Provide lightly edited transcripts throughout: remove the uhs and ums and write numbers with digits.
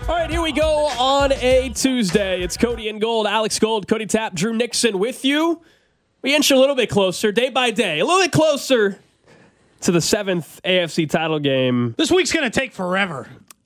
All right, here we go on a Tuesday. It's Cody and Gold, Alex Gold, Cody Tapp, Drew Nixon with you. We inch a little bit closer, day by day, a little bit closer to the 7th AFC title game. This week's going to take forever.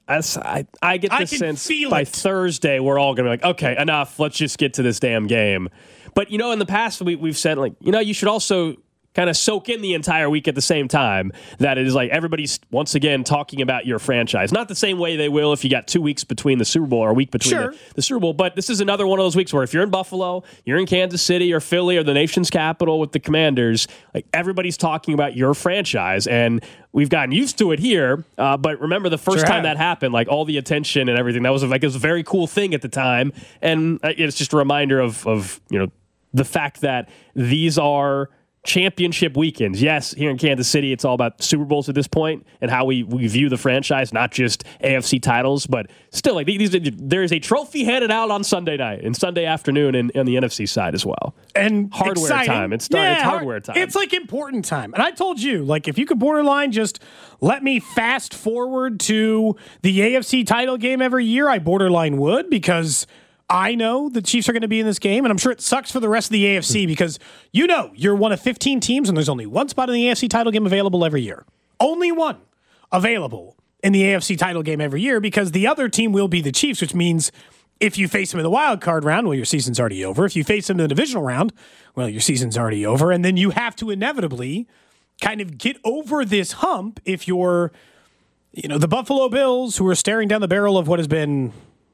I get the sense by Thursday we're all going to be like, okay, enough. Let's just get to this damn game. But, you know, in the past we've said, like, you know, you should also kind of soak in the entire week at the same time. That it is like everybody's once again talking about your franchise. Not the same way they will if you got 2 weeks between the Super Bowl or a week between the Super Bowl. But this is another one of those weeks where if you're in Buffalo, you're in Kansas City or Philly or the nation's capital with the Commanders, like everybody's talking about your franchise. And we've gotten used to it here. But remember the first time that happened, like all the attention and everything, that was like, it was a very cool thing at the time. And it's just a reminder of you know, the fact that these are championship weekends. Yes, here in Kansas City, it's all about Super Bowls at this point and how we view the franchise, not just AFC titles, but still, like there is a trophy handed out on Sunday night and Sunday afternoon and the NFC side as well. And hardware exciting. time. It's hardware time. It's like important time. And I told you, like, if you could borderline just let me fast forward to the AFC title game every year, I borderline would, because I know the Chiefs are going to be in this game, and I'm sure it sucks for the rest of the AFC because, you know, you're one of 15 teams, and there's only one spot in the AFC title game available every year. Only one available in the AFC title game every year because the other team will be the Chiefs, which means if you face them in the wild card round, well, your season's already over. If you face them in the divisional round, well, your season's already over. And then you have to inevitably kind of get over this hump if you're, you know, the Buffalo Bills, who are staring down the barrel of what has been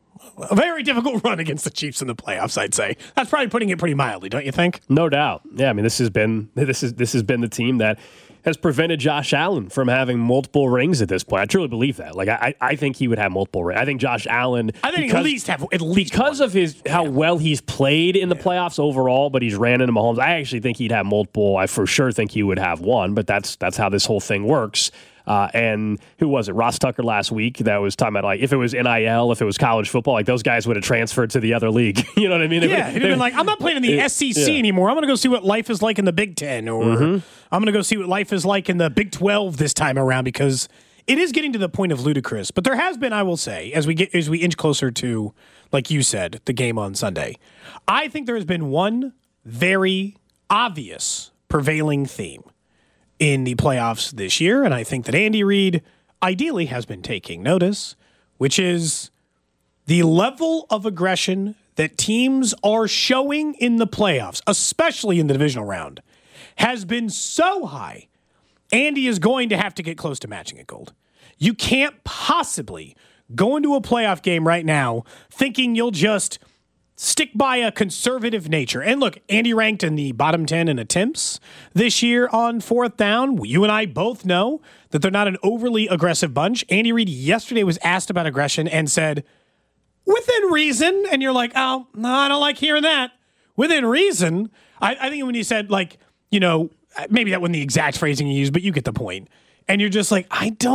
a very difficult run against the Chiefs in the playoffs, I'd say. That's probably putting it pretty mildly, don't you think? No doubt. Yeah, I mean, this has been the team that has prevented Josh Allen from having multiple rings at this point. I truly believe that. Like, I think he would have multiple rings. I think Josh Allen, at least because one. of how well he's played in the playoffs overall, but he's ran into Mahomes. I actually think he'd have multiple. I for sure think he would have one, but that's how this whole thing works. And who was it? Ross Tucker last week that was talking about, like, if it was NIL, if it was college football, like those guys would have transferred to the other league. You know what I mean? He'd have been like, I'm not playing in the SEC anymore. I'm going to go see what life is like in the Big Ten, or I'm going to go see what life is like in the Big 12 this time around, because it is getting to the point of ludicrous. But there has been, I will say, as we inch closer to, like you said, the game on Sunday, I think there has been one very obvious prevailing theme in the playoffs this year, and I think that Andy Reid ideally has been taking notice, which is the level of aggression that teams are showing in the playoffs, especially in the divisional round, has been so high, Andy is going to have to get close to matching it, Gold. You can't possibly go into a playoff game right now thinking you'll just stick by a conservative nature. And look, Andy ranked in the bottom 10 in attempts this year on fourth down. You and I both know that they're not an overly aggressive bunch. Andy Reid yesterday was asked about aggression and said, within reason. And you're like, oh, no, I don't like hearing that. Within reason. I think when he said, like, you know, maybe that wasn't the exact phrasing he used, but you get the point. And you're just like,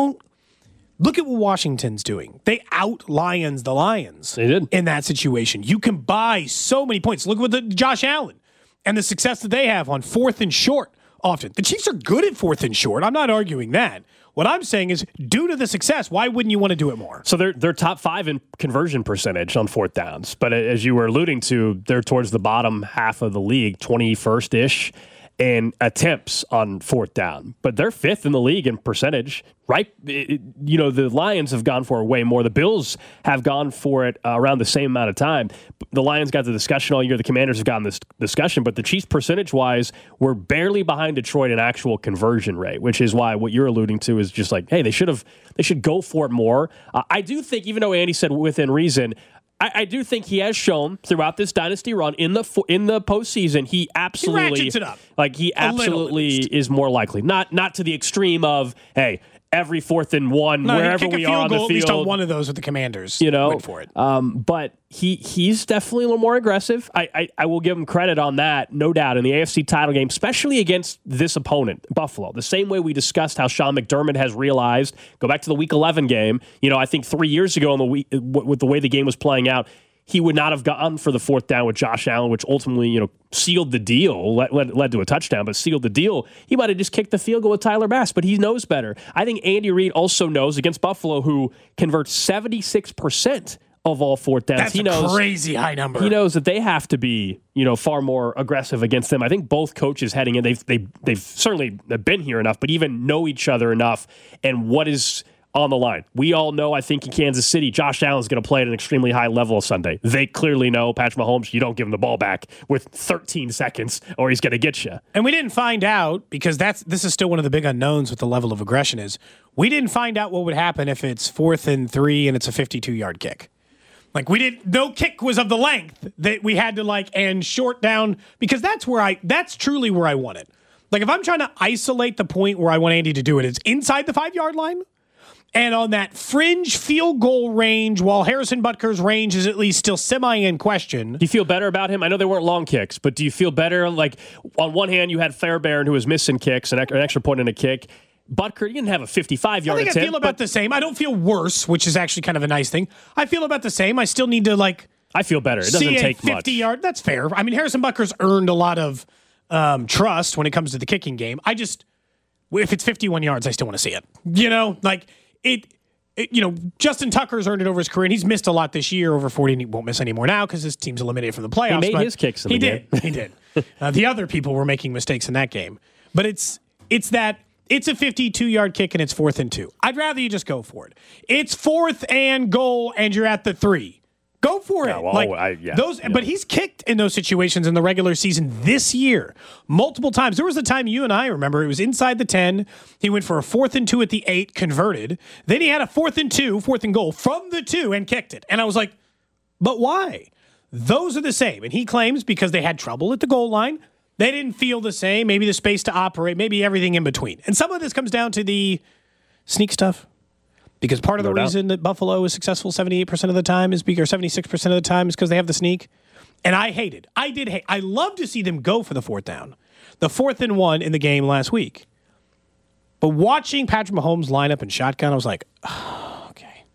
look at what Washington's doing. They out-Lions the Lions. They did. In that situation. You can buy so many points. Look at Josh Allen and the success that they have on fourth and short often. The Chiefs are good at fourth and short. I'm not arguing that. What I'm saying is, due to the success, why wouldn't you want to do it more? So they're top 5 in conversion percentage on fourth downs. But as you were alluding to, they're towards the bottom half of the league, 21st-ish. In attempts on fourth down, but they're 5th in the league in percentage, right? You know, the Lions have gone for it way more. The Bills have gone for it around the same amount of time. The Lions got the discussion all year. The Commanders have gotten this discussion, but the Chiefs percentage-wise were barely behind Detroit in actual conversion rate, which is why what you're alluding to is just like, hey, they should go for it more. I do think, even though Andy said within reason, I do think he has shown throughout this dynasty run in the postseason he absolutely ratchets it up. Like he absolutely is more likely, not to the extreme of, hey, every 4th and 1 wherever we are on the field. At least on one of those with the Commanders, you know, went for it. But he's definitely a little more aggressive. I will give him credit on that, no doubt, in the AFC title game, especially against this opponent, Buffalo. The same way we discussed how Sean McDermott has realized, go back to the Week 11 game, you know, I think 3 years ago with the way the game was playing out, he would not have gone for the fourth down with Josh Allen, which ultimately, you know, sealed the deal, led to a touchdown, but sealed the deal. He might have just kicked the field goal with Tyler Bass, but he knows better. I think Andy Reid also knows against Buffalo, who converts 76% of all fourth downs. That's a crazy high number. He knows that they have to be, far more aggressive against them. I think both coaches heading in, they've certainly been here enough, but even know each other enough and what is on the line. We all know, I think, in Kansas City, Josh Allen's going to play at an extremely high level Sunday. They clearly know, Patrick Mahomes, you don't give him the ball back with 13 seconds or he's going to get you. And we didn't find out, because this is still one of the big unknowns with the level of aggression is, we didn't find out what would happen if it's 4th and 3 and it's a 52-yard kick. Like, no kick was of the length that we had to and short down, because that's truly where I want it. Like, if I'm trying to isolate the point where I want Andy to do it's inside the 5-yard line and on that fringe field goal range, while Harrison Butker's range is at least still semi in question. Do you feel better about him? I know they weren't long kicks, but do you feel better? Like, on one hand, you had Fairbairn, who was missing kicks, an extra point in a kick. Butker, you didn't have a 55-yard attempt. I think I feel about the same. I don't feel worse, which is actually kind of a nice thing. I feel about the same. I still need to, I feel better. It doesn't take 50-yard. That's fair. I mean, Harrison Butker's earned a lot of trust when it comes to the kicking game. If it's 51 yards, I still want to see it. Justin Tucker's earned it over his career, and he's missed a lot this year, over 40, and he won't miss anymore now because his team's eliminated from the playoffs. He made his kicks in the game. He did. The other people were making mistakes in that game. But it's a 52-yard kick, and it's 4th and 2. I'd rather you just go for it. It's 4th and goal, and you're at the 3. Go for it. But he's kicked in those situations in the regular season this year multiple times. There was a time you and I remember it was inside the 10. He went for a 4th and 2 at the 8, converted. Then he had a 4th and goal from the 2 and kicked it. And I was like, but why? Those are the same. And he claims because they had trouble at the goal line, they didn't feel the same. Maybe the space to operate, maybe everything in between. And some of this comes down to the sneak stuff. Because part of the reason that Buffalo is successful 78% of the time or 76% of the time is because they have the sneak. And I love to see them go for the 4th down. The 4th and 1 in the game last week. But watching Patrick Mahomes line up in shotgun, I was like, oh, okay.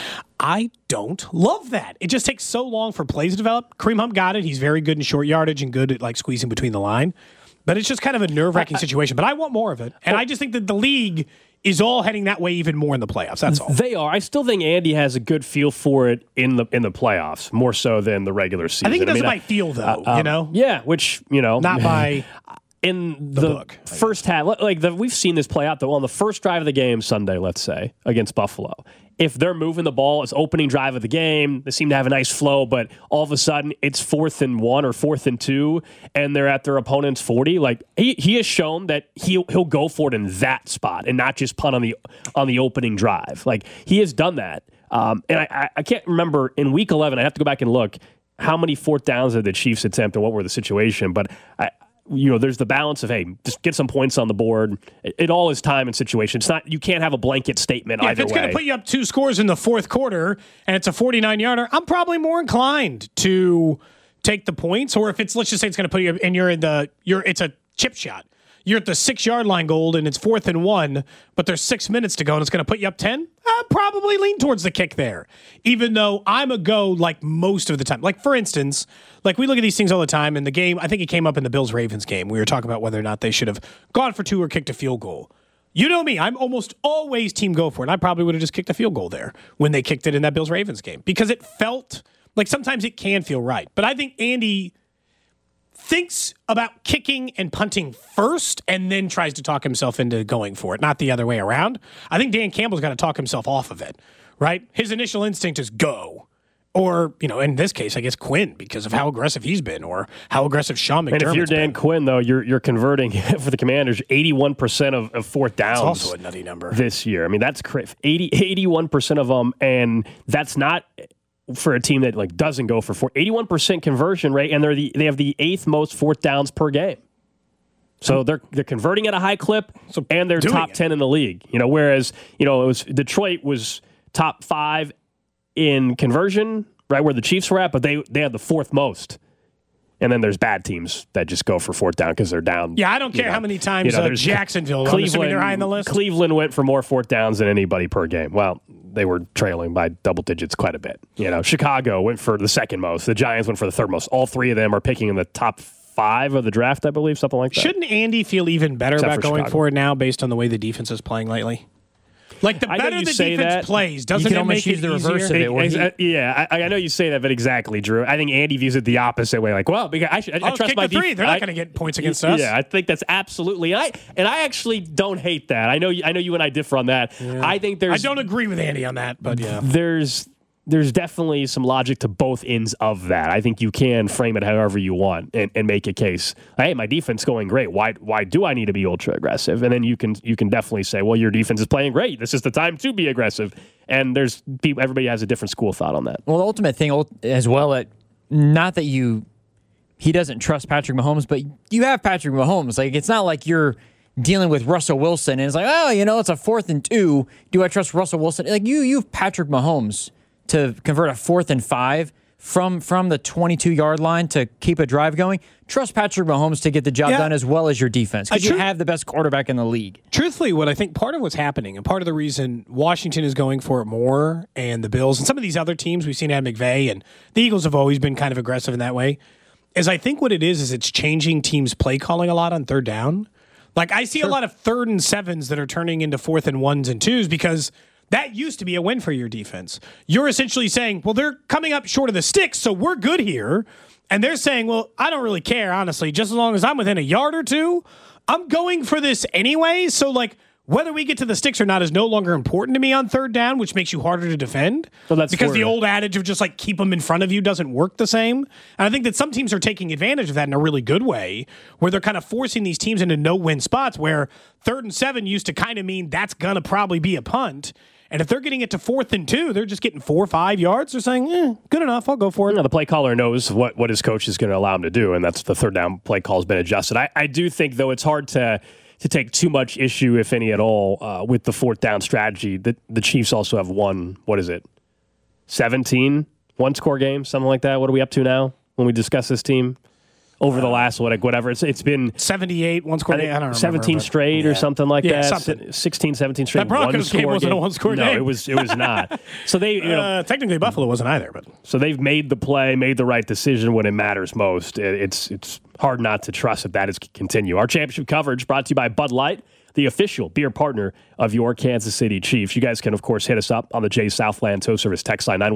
I don't love that. It just takes so long for plays to develop. Kareem Hunt got it. He's very good in short yardage and good at squeezing between the line. But it's just kind of a nerve-wracking situation. But I want more of it. And I just think that the league is all heading that way even more in the playoffs. That's all. They are. I still think Andy has a good feel for it in the playoffs, more so than the regular season. I think he does by feel, though, Yeah, which, not by in the book, first half. We've seen this play out, though, on the first drive of the game Sunday, let's say, against Buffalo. If they're moving the ball, it's opening drive of the game. They seem to have a nice flow, but all of a sudden it's 4th and 1 or 4th and 2, and they're at their opponent's 40. He has shown that he'll go for it in that spot and not just punt on the opening drive. He has done that. And I can't remember in Week 11. I have to go back and look how many 4th downs did the Chiefs attempt and what were the situation. But there's the balance of, hey, just get some points on the board. It all is time and situation. It's not, you can't have a blanket statement either way. If it's going to put you up 2 scores in the 4th quarter and it's a 49-yarder, I'm probably more inclined to take the points. Or if let's just say it's going to put you and it's a chip shot. You're at the 6-yard line goal and it's 4th and 1, but there's 6 minutes to go and it's going to put you up 10. I'll probably lean towards the kick there, even though I'm a go most of the time. For instance, we look at these things all the time in the game. I think it came up in the Bills-Ravens game. We were talking about whether or not they should have gone for 2 or kicked a field goal. You know me, I'm almost always team go for it. I probably would have just kicked a field goal there when they kicked it in that Bills-Ravens game because it felt like sometimes it can feel right. But I think Andy thinks about kicking and punting first and then tries to talk himself into going for it, not the other way around. I think Dan Campbell's got to talk himself off of it, right? His initial instinct is go. Or, in this case, I guess Quinn, because of how aggressive he's been, or how aggressive Sean McDermott's been. And if you're Dan Quinn, though, you're converting for the Commanders 81% of 4th downs. It's also a nutty number this year. I mean, that's crazy. 81% of them, and that's not for a team that doesn't go for 81% conversion rate, and they have the 8th most 4th downs per game. So they're converting at a high clip, and they're top 10 in the league. Whereas it was Detroit was top 5 in conversion, right where the Chiefs were at, but they had the 4th most. And then there's bad teams that just go for 4th down because they're down. Yeah, I don't care how many times Jacksonville. Cleveland, they're high on the list. Cleveland went for more 4th downs than anybody per game. Well, they were trailing by double digits quite a bit. Chicago went for the 2nd most. The Giants went for the 3rd most. All 3 of them are picking in the top 5 of the draft, I believe, something like that. Shouldn't Andy feel even better about going for it now based on the way the defense is playing lately? Like the better the defense plays, doesn't it make it the reverse of easier? Yeah, I know you say that, but exactly, Drew. I think Andy views it the opposite way. Like, well, because I trust my defense. They're not going to get points against us. Yeah, I think that's absolutely. And I actually don't hate that. I know you and I differ on that. Yeah. I think I don't agree with Andy on that, but yeah, there's definitely some logic to both ends of that. I think you can frame it however you want and make a case. Hey, my defense is going great. Why do I need to be ultra aggressive? And then you can definitely say, well, your defense is playing great. This is the time to be aggressive. And everybody has a different school of thought on that. Well, the ultimate thing as well, not that he doesn't trust Patrick Mahomes, but you have Patrick Mahomes. Like, it's not like you're dealing with Russell Wilson and it's like, oh, it's a 4th and 2. Do I trust Russell Wilson? Like, you have Patrick Mahomes to convert a 4th and 5 from the 22-yard line to keep a drive going. Trust Patrick Mahomes to get the job done as well as your defense, because you have the best quarterback in the league. Truthfully, what I think part of what's happening and part of the reason Washington is going for it more and the Bills and some of these other teams we've seen Adam McVay and the Eagles have always been kind of aggressive in that way, is I think what it is it's changing teams' play calling a lot on third down. Like, I see a lot of 3rd and 7s that are turning into 4th and 1s and 2s because that used to be a win for your defense. You're essentially saying, well, they're coming up short of the sticks, so we're good here. And they're saying, well, I don't really care, honestly. Just as long as I'm within a yard or two, I'm going for this anyway. So, like, whether we get to the sticks or not is no longer important to me on third down, which makes you harder to defend. Well, that's because the old adage of just, like, keep them in front of you doesn't work the same. And I think that some teams are taking advantage of that in a really good way, where they're kind of forcing these teams into no-win spots where 3rd and 7 used to kind of mean that's going to probably be a punt. And if they're getting it to 4th and 2, they're just getting 4 or 5 yards. They're saying, good enough, I'll go for it. The play caller knows what his coach is going to allow him to do, and that's the third down play call has been adjusted. I do think, though, it's hard to take too much issue, if any at all, with the 4th down strategy. The Chiefs also have 17 one-score games, something like that. What are we up to now when we discuss this team? Over the last, whatever. It's been 78 one-score game. I don't remember. 17 straight or something like that. Something. 16, 17 straight. That Broncos game wasn't a one-score game. No, it was not. So they, technically Buffalo wasn't either. But so they've made the play, made the right decision when it matters most. It's hard not to trust that is continue. Our championship coverage brought to you by Bud Light, the official beer partner of your Kansas City Chiefs. You guys can, of course, hit us up on the Jay Southland Tow Service text line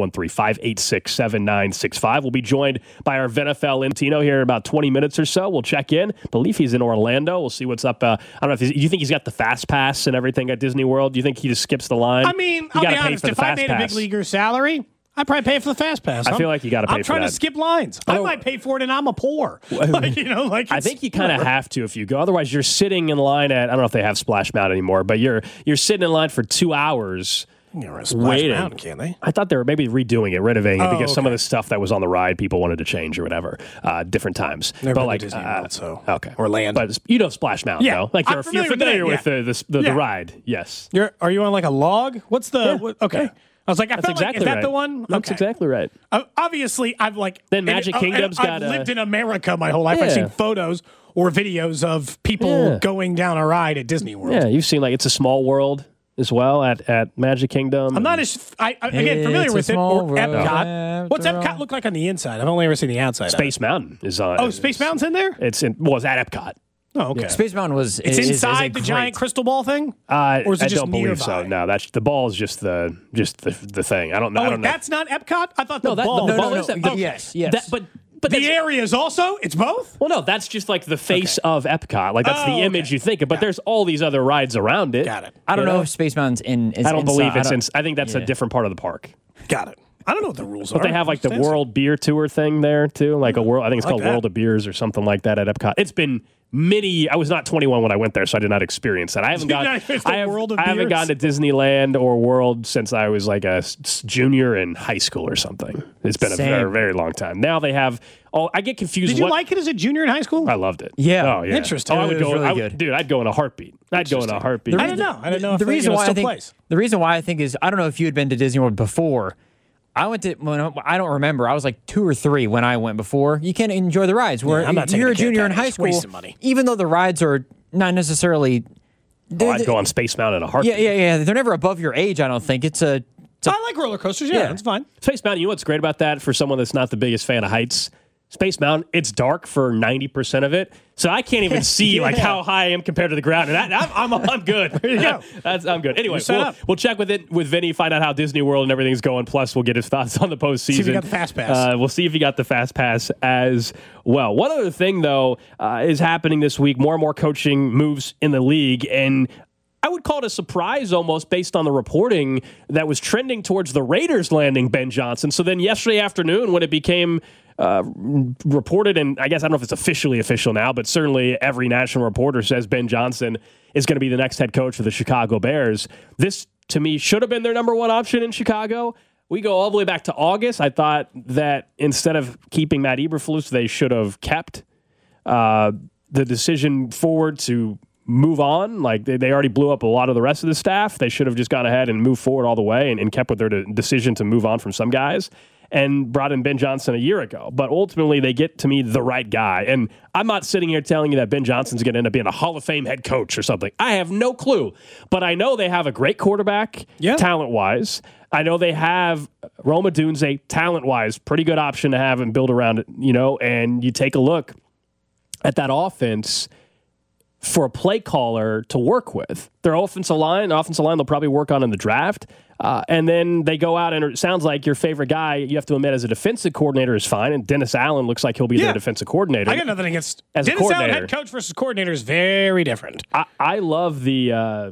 913-586-7965. We'll be joined by our VNFL Intino here in about 20 minutes or so. We'll check in. I believe he's in Orlando. We'll see what's up. I don't know if you think he's got the fast pass and everything at Disney World. Do you think he just skips the line? I mean, I'll be honest. If I made a big leaguer salary, I'd probably pay for the fast pass. I feel like you got to pay for that. I'm trying to skip lines. I might pay for it, and I'm a poor. I think you kind of have to if you go. Otherwise, you're sitting in line at, I don't know if they have Splash Mountain anymore, but you're sitting in line for 2 hours waiting. Mountain, can't they? I thought they were maybe redoing it, renovating it, because some of the stuff that was on the ride, people wanted to change or whatever, different times. Never been to Disney World, so okay, Orlando. But you know Splash Mountain, though. Like you're familiar with the ride. Yes. Are you on like a log? What's the okay? Yeah. I was like, is that the one? That's exactly right. Obviously, I've then Magic Kingdom's I've lived in America my whole life. I've seen photos or videos of people going down a ride at Disney World. Yeah, you've seen It's a Small World as well at Magic Kingdom. I'm not familiar with it or Epcot. What's Epcot look like on the inside? I've only ever seen the outside. Space Mountain is on. Oh, Space Mountain's in there? It's at Epcot. Oh, okay. Yeah. Space Mountain was. It's inside the giant crystal ball thing, or is it just don't believe nearby? so. No, the ball is just the thing. I don't know. That's not Epcot. I thought the ball. The ball is that. Yes. But the area is also. It's both. Well, no, that's just like the face of Epcot. Like that's the image you think of. But there's all these other rides around it. Got it. I don't know if Space Mountain's in. I don't believe it's in. I think that's a different part of the park. Got it. I don't know what the rules are. But they have like the World Beer Tour thing there too. Like a world. I think it's called World of Beers or something like that at Epcot. It's been I was not 21 when I went there, so I did not experience that. I haven't gone to Disneyland or World since I was like a junior in high school or something. It's been a very, very long time. Now they have. I get confused. Did you like it as a junior in high school? I loved it. Yeah. Oh, yeah. Interesting. I would go. Really good. Dude, I'd go in a heartpeat. I didn't know. I didn't know. The reason why I think is I don't know if you had been to Disney World before. I went to, I don't remember. I was like 2 or 3 when I went before. You can't enjoy the rides. Where you're a junior in high school, even though the rides are not necessarily. I'd go on Space Mountain in a heartbeat. Yeah. They're never above your age, I don't think. I like roller coasters. Yeah, it's fine. Space Mountain, you know what's great about that for someone that's not the biggest fan of heights? Space Mountain, it's dark for 90% of it, so I can't even see like how high I am compared to the ground, and I'm good. There you go. I'm good. Anyway, we'll check with Vinny, find out how Disney World and everything's going. Plus, we'll get his thoughts on the postseason. See if he got the fast pass. We'll see if he got the fast pass as well. One other thing, though, is happening this week. More and more coaching moves in the league, and I would call it a surprise almost based on the reporting that was trending towards the Raiders landing Ben Johnson. So then yesterday afternoon when it became reported, and I guess I don't know if it's officially official now, but certainly every national reporter says Ben Johnson is going to be the next head coach for the Chicago Bears. This, to me, should have been their number one option in Chicago. We go all the way back to August. I thought that instead of keeping Matt Eberflus, they should have kept the decision forward to move on. Like they already blew up a lot of the rest of the staff. They should have just gone ahead and moved forward all the way and kept with their decision to move on from some guys and brought in Ben Johnson a year ago. But ultimately, they get, to me, the right guy. And I'm not sitting here telling you that Ben Johnson's going to end up being a Hall of Fame head coach or something. I have no clue. But I know they have a great quarterback, talent-wise. I know they have Rome Odunze, talent-wise, pretty good option to have and build around it, and you take a look at that offense for a play caller to work with. Their offensive line they'll probably work on in the draft. And then they go out, and it sounds like your favorite guy, you have to admit, as a defensive coordinator is fine. And Dennis Allen looks like he'll be their defensive coordinator. I got nothing against Dennis Allen, head coach versus coordinator is very different. I love the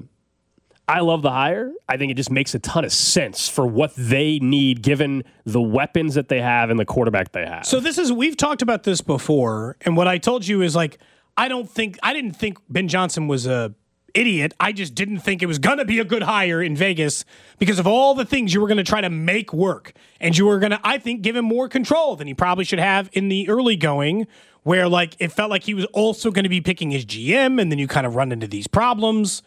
hire. I think it just makes a ton of sense for what they need, given the weapons that they have and the quarterback they have. So we've talked about this before, and what I told you is like, I didn't think Ben Johnson was a idiot. I just didn't think it was going to be a good hire in Vegas because of all the things you were going to try to make work. And you were going to, I think, give him more control than he probably should have in the early going, where like it felt like he was also going to be picking his GM, and then you kind of run into these problems.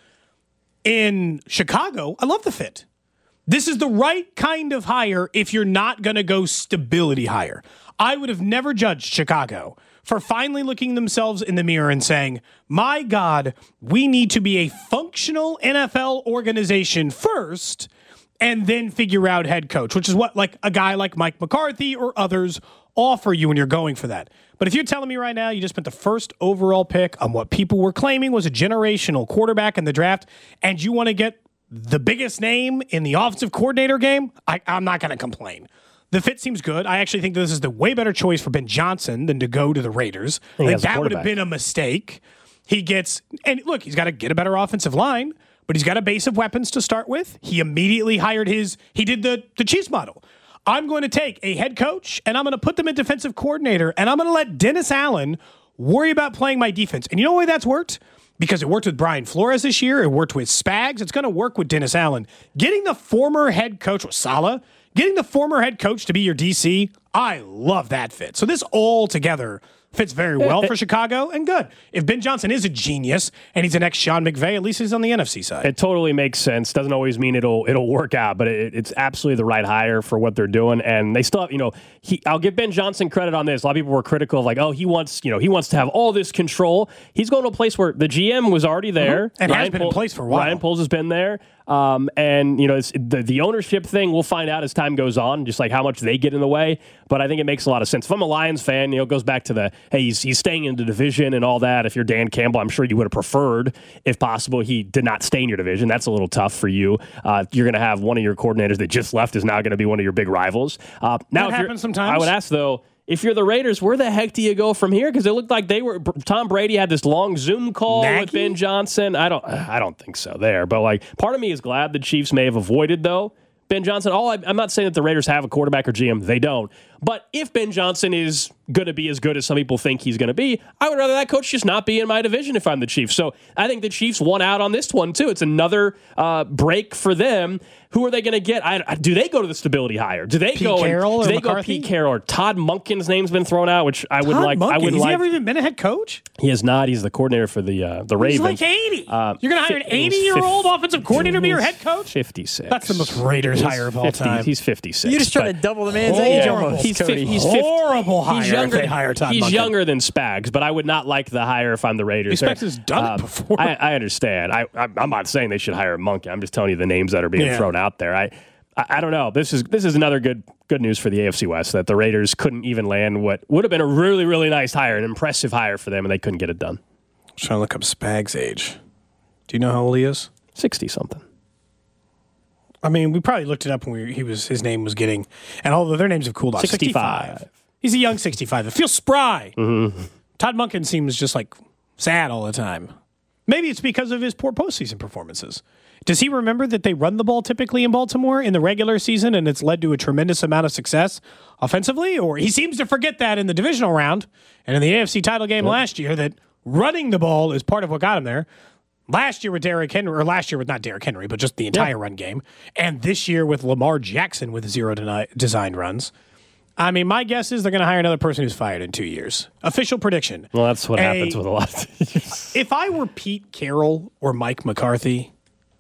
In Chicago, I love the fit. This is the right kind of hire if you're not going to go stability hire. I would have never judged Chicago for finally looking themselves in the mirror and saying, my God, we need to be a functional NFL organization first and then figure out head coach, which is what like a guy like Mike McCarthy or others offer you when you're going for that. But if you're telling me right now you just spent the first overall pick on what people were claiming was a generational quarterback in the draft, and you want to get the biggest name in the offensive coordinator game, I'm not going to complain. The fit seems good. I actually think this is the way better choice for Ben Johnson than to go to the Raiders. I think that would have been a mistake. He's got to get a better offensive line, but he's got a base of weapons to start with. He immediately he did the Chiefs model. I'm going to take a head coach, and I'm going to put them in defensive coordinator, and I'm going to let Dennis Allen worry about playing my defense. And you know why that's worked? Because it worked with Brian Flores this year. It worked with Spags. It's going to work with Dennis Allen. Getting the former head coach with Saleh, getting the former head coach to be your DC, I love that fit. So this all together fits very well for Chicago, and good. If Ben Johnson is a genius and he's an ex-Sean McVay, at least he's on the NFC side. It totally makes sense. Doesn't always mean it'll work out, but it's absolutely the right hire for what they're doing. And they still have, I'll give Ben Johnson credit on this. A lot of people were critical of like, oh, he wants to have all this control. He's going to a place where the GM was already there. And has been in place for a while. Ryan Poles has been there. And it's the ownership thing, we'll find out as time goes on, just like how much they get in the way. But I think it makes a lot of sense. If I'm a Lions fan, it goes back to the, hey, he's staying in the division and all that. If you're Dan Campbell, I'm sure you would have preferred, if possible, he did not stay in your division. That's a little tough for you. You're going to have one of your coordinators that just left is now going to be one of your big rivals. Now, that happens sometimes. I would ask, though, if you're the Raiders, where the heck do you go from here? Because it looked like Tom Brady had this long Zoom call with Ben Johnson. I don't think so there. But like, part of me is glad the Chiefs may have avoided, though, Ben Johnson. I'm not saying that the Raiders have a quarterback or GM. They don't. But if Ben Johnson is going to be as good as some people think he's going to be, I would rather that coach just not be in my division if I'm the Chiefs. So I think the Chiefs won out on this one, too. It's another break for them. Who are they going to get? Do they go to the stability hire? Do they go Pete Carroll, or Todd Monken's name's been thrown out, which I would like. Has he ever even been a head coach? He has not. He's the coordinator for the Ravens. He's like 80. You're going to hire an 80-year-old offensive coordinator to be your head coach? 56. That's the most Raiders hire of all time. He's 56. You just trying to double the man's age almost. He's horrible hire if they hire Todd Monken. He's younger than Spags, but I would not like the hire if I'm the Raiders. Spags has done it before. I understand. I'm not saying they should hire Monken. I'm just telling you the names that are being thrown out there. I don't know. This is another good news for the AFC West, that the Raiders couldn't even land what would have been a really, really nice hire, an impressive hire for them, and they couldn't get it done. I'm trying to look up Spag's age. Do you know how old he is? 60-something. I mean, we probably looked it up when his name was getting, and although their names have cooled off. 65. He's a young 65. It feels spry. Mm-hmm. Todd Monken seems just like sad all the time. Maybe it's because of his poor postseason performances. Does he remember that they run the ball typically in Baltimore in the regular season, and it's led to a tremendous amount of success offensively? Or he seems to forget that in the divisional round and in the AFC title game last year, that running the ball is part of what got him there. Last year with Derrick Henry, or last year with not Derrick Henry, but just the entire run game. And this year with Lamar Jackson with 0 designed runs. I mean, my guess is they're going to hire another person who's fired in 2 years. Official prediction. Well, that's what happens with a lot of teams. If I were Pete Carroll or Mike McCarthy,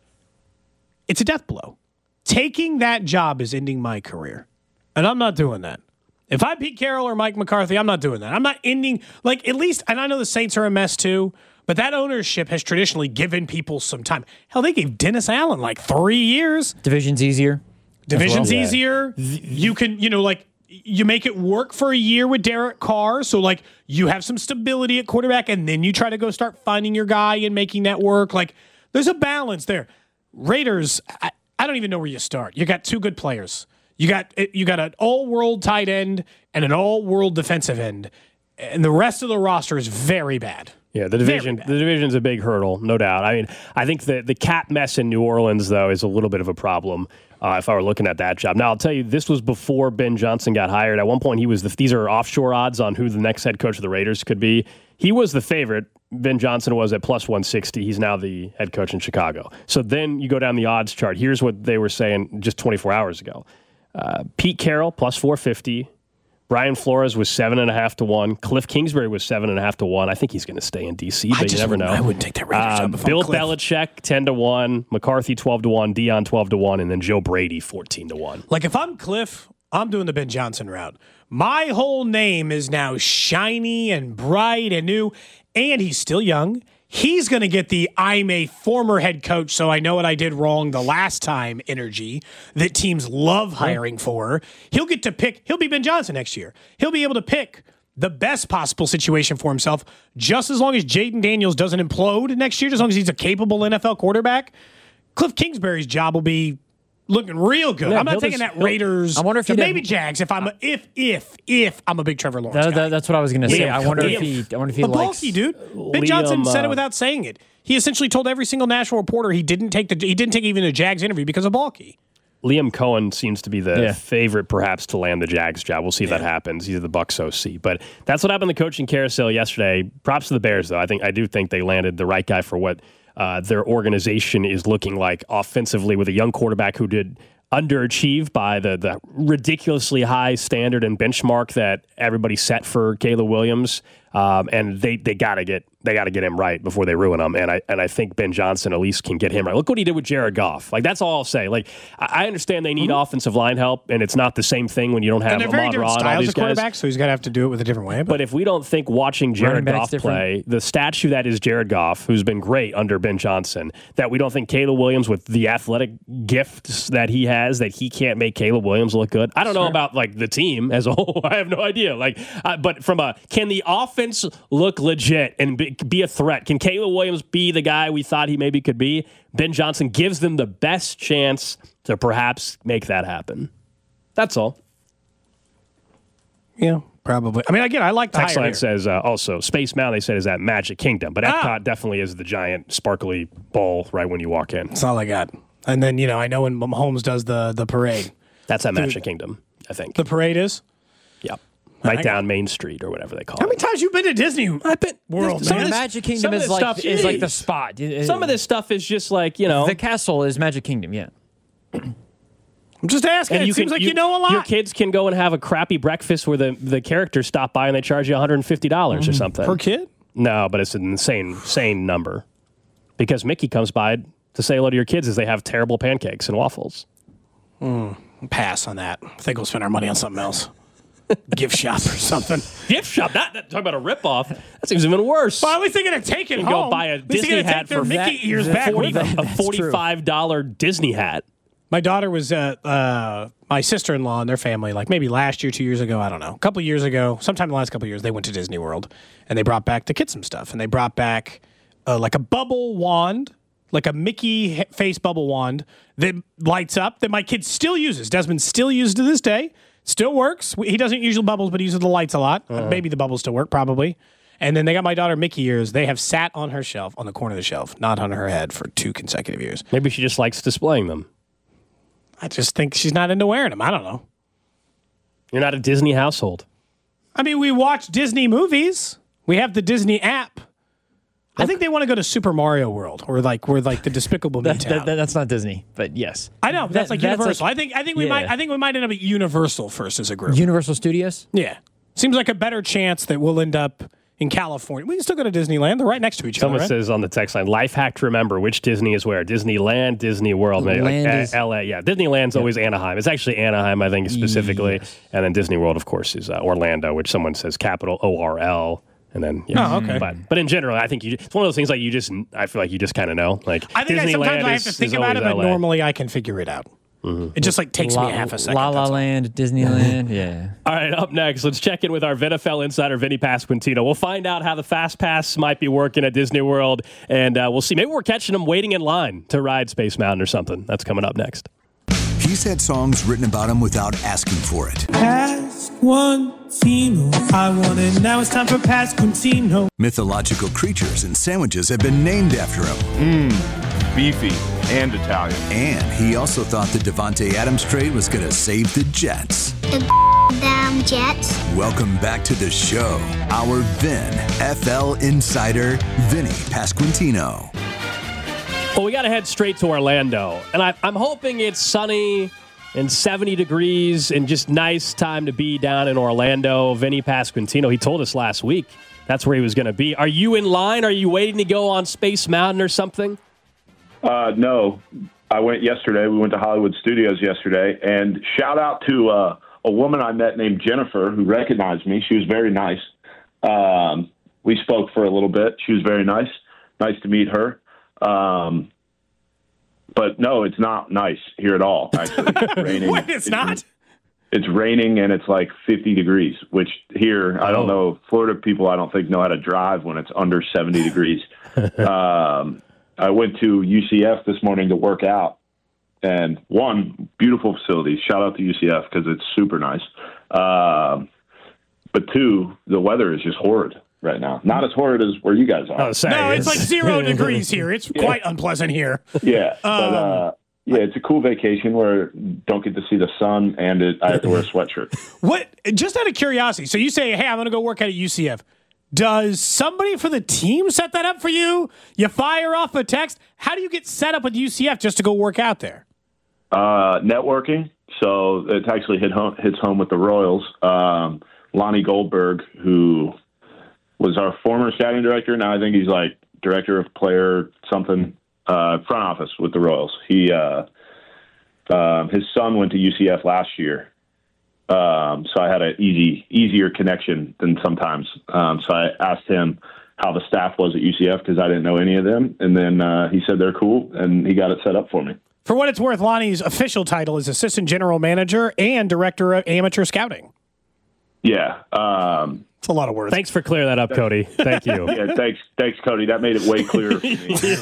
it's a death blow. Taking that job is ending my career. And I'm not doing that. If I'm Pete Carroll or Mike McCarthy, I'm not doing that. I'm not ending, like, at least, and I know the Saints are a mess too, but that ownership has traditionally given people some time. Hell, they gave Dennis Allen like 3 years. Division's easier. Division's easier. You can, you make it work for a year with Derek Carr. So, like, you have some stability at quarterback, and then you try to go start finding your guy and making that work. Like, there's a balance there. Raiders, I don't even know where you start. You got 2 good players. You got an all-world tight end and an all-world defensive end, and the rest of the roster is very bad. Yeah, the division's a big hurdle, no doubt. I mean, I think the cap mess in New Orleans, though, is a little bit of a problem if I were looking at that job. Now, I'll tell you, this was before Ben Johnson got hired. At one point, he was these are offshore odds on who the next head coach of the Raiders could be. He was the favorite. Ben Johnson was at plus 160. He's now the head coach in Chicago. So then you go down the odds chart. Here's what they were saying just 24 hours ago. Pete Carroll, plus 450. Brian Flores was 7.5 to 1. Cliff Kingsbury was 7.5 to 1. I think he's going to stay in DC, but you never know. I wouldn't take that Raiders job if Bill I'm Cliff. Belichick 10 to 1. McCarthy 12 to 1. Dion 12 to 1, and then Joe Brady 14 to 1. Like, if I'm Cliff, I'm doing the Ben Johnson route. My whole name is now shiny and bright and new, and he's still young. He's going to get the I'm a former head coach, so I know what I did wrong the last time energy that teams love hiring for. He'll get to pick. He'll be Ben Johnson next year. He'll be able to pick the best possible situation for himself, just as long as Jaden Daniels doesn't implode next year, as long as he's a capable NFL quarterback. Cliff Kingsbury's job will be looking real good. I'm not taking that Raiders. I wonder if maybe Jags. If I'm a big Trevor Lawrence guy. That's what I was going to say. I wonder if he likes. Bulky dude. Ben Johnson said it without saying it. He essentially told every single national reporter he didn't take even a Jags interview because of Bulky. Liam Cohen seems to be the favorite, perhaps, to land the Jags job. We'll see if that happens. He's the Bucs OC. But that's what happened in the coaching carousel yesterday. Props to the Bears, though. I do think they landed the right guy for what their organization is looking like offensively, with a young quarterback who did underachieve by the ridiculously high standard and benchmark that everybody set for Caleb Williams. And they got to get him right before they ruin him. And I think Ben Johnson at least can get him right. Look what he did with Jared Goff. Like, that's all I'll say. Like, I understand they need offensive line help, and it's not the same thing when you don't have Ahmad Ra and all these guys. So he's got to have to do it with a different way. But if we don't think watching Jared Goff play, the statue that is Jared Goff, who's been great under Ben Johnson, that we don't think Caleb Williams, with the athletic gifts that he has, that he can't make Caleb Williams look good. I don't know about like the team as a whole. I have no idea. Like, but can the offense look legit and be a threat? Can Caleb Williams be the guy we thought he maybe could be? Ben Johnson gives them the best chance to perhaps make that happen. That's all. Yeah, probably. I mean, again, I like the text line says also Space Mountain, they said, is at Magic Kingdom, but Epcot definitely is the giant sparkly bowl right when you walk in. That's all I got. And then, I know when Mahomes does the parade. That's at Magic Kingdom, I think. The parade is? Yep. Right down Main Street or whatever they call it. How many times you been to Disney World? Magic Kingdom is like the spot. Some of this stuff is just like, The castle is Magic Kingdom, yeah. I'm just asking. It seems like you know a lot. Your kids can go and have a crappy breakfast where the characters stop by and they charge you $150 or something. Per kid? No, but it's an insane number. Because Mickey comes by to say hello to your kids as they have terrible pancakes and waffles. Pass on that. I think we'll spend our money on something else. Gift shop or something. Gift shop? Talk about a ripoff. That seems even worse. Well, at least they're going to take it home. Go buy a Disney hat for Mickey ears back with them. A $45 Disney hat. My daughter was my sister-in-law and their family, like maybe last year, 2 years ago, I don't know. A couple years ago, sometime in the last couple of years, they went to Disney World, and they brought back the kids some stuff. And they brought back like a bubble wand, like a Mickey face bubble wand that lights up that my kid still uses. Desmond still uses to this day. Still works. He doesn't use the bubbles, but he uses the lights a lot. Maybe the bubbles still work, probably. And then they got my daughter Mickey ears. They have sat on her shelf, on the corner of the shelf, not on her head for 2 consecutive years. Maybe she just likes displaying them. I just think she's not into wearing them. I don't know. You're not a Disney household. I mean, we watch Disney movies. We have the Disney app. I think they want to go to Super Mario World or like the Despicable Me town. That's not Disney, but yes. I know that's like Universal. I think we might end up at Universal first as a group. Universal Studios? Yeah. Seems like a better chance that we'll end up in California. We can still go to Disneyland. They're right next to each other. Someone says on the text line, life hack to remember which Disney is where. Disneyland, Disney World, maybe like LA. Yeah, Disneyland's always Anaheim. It's actually Anaheim, I think, specifically. Yes. And then Disney World, of course, is Orlando, which someone says capital ORL. And then, yeah. Oh, okay. But in general, I think it's one of those things like I feel like you just kind of know. Like I think sometimes I have to think about it, but normally I can figure it out. Mm-hmm. It just takes me half a second. La La Land, Disneyland, yeah. All right, up next, let's check in with our VinFL insider, Vinny Pasquantino. We'll find out how the Fast Pass might be working at Disney World, and we'll see. Maybe we're catching him waiting in line to ride Space Mountain or something. That's coming up next. He's had songs written about him without asking for it. Pasquantino, I want it. Now it's time for Pasquantino. Mythological creatures and sandwiches have been named after him. Beefy and Italian. And he also thought the Davante Adams trade was going to save the Jets. The damn Jets. Welcome back to the show. Our VinFL insider, Vinny Pasquantino. Well, we got to head straight to Orlando. And I'm hoping it's sunny and 70 degrees and just nice time to be down in Orlando. Vinny Pasquantino, he told us last week that's where he was going to be. Are you in line? Are you waiting to go on Space Mountain or something? No. I went yesterday. We went to Hollywood Studios yesterday. And shout out to a woman I met named Jennifer who recognized me. She was very nice. We spoke for a little bit. She was very nice. Nice to meet her. But no, it's not nice here at all, actually. It's raining. Wait, it's not? It's raining and it's like 50 degrees, which here, I don't know, Florida people I don't think know how to drive when it's under 70 degrees. I went to UCF this morning to work out, and one, beautiful facility. Shout out to UCF because it's super nice. But two, the weather is just horrid right now. Not as horrid as where you guys are. No, it's like 0 degrees here. It's quite unpleasant here. Yeah. But, it's a cool vacation where don't get to see the sun, and I have to wear a sweatshirt. What? Just out of curiosity, so you say, hey, I'm going to go work out at UCF. Does somebody for the team set that up for you? You fire off a text? How do you get set up with UCF just to go work out there? Networking. So it actually hits home with the Royals. Lonnie Goldberg, who was our former scouting director. Now I think he's like director of player something, front office with the Royals. He, his son went to UCF last year. So I had an easier connection than sometimes. So I asked him how the staff was at UCF because I didn't know any of them. And then he said they're cool, and he got it set up for me. For what it's worth, Lonnie's official title is Assistant General Manager and Director of Amateur Scouting. Yeah. It's a lot of words. Thanks for clearing that up, Cody. Thank you. Yeah, thanks, Cody. That made it way clearer for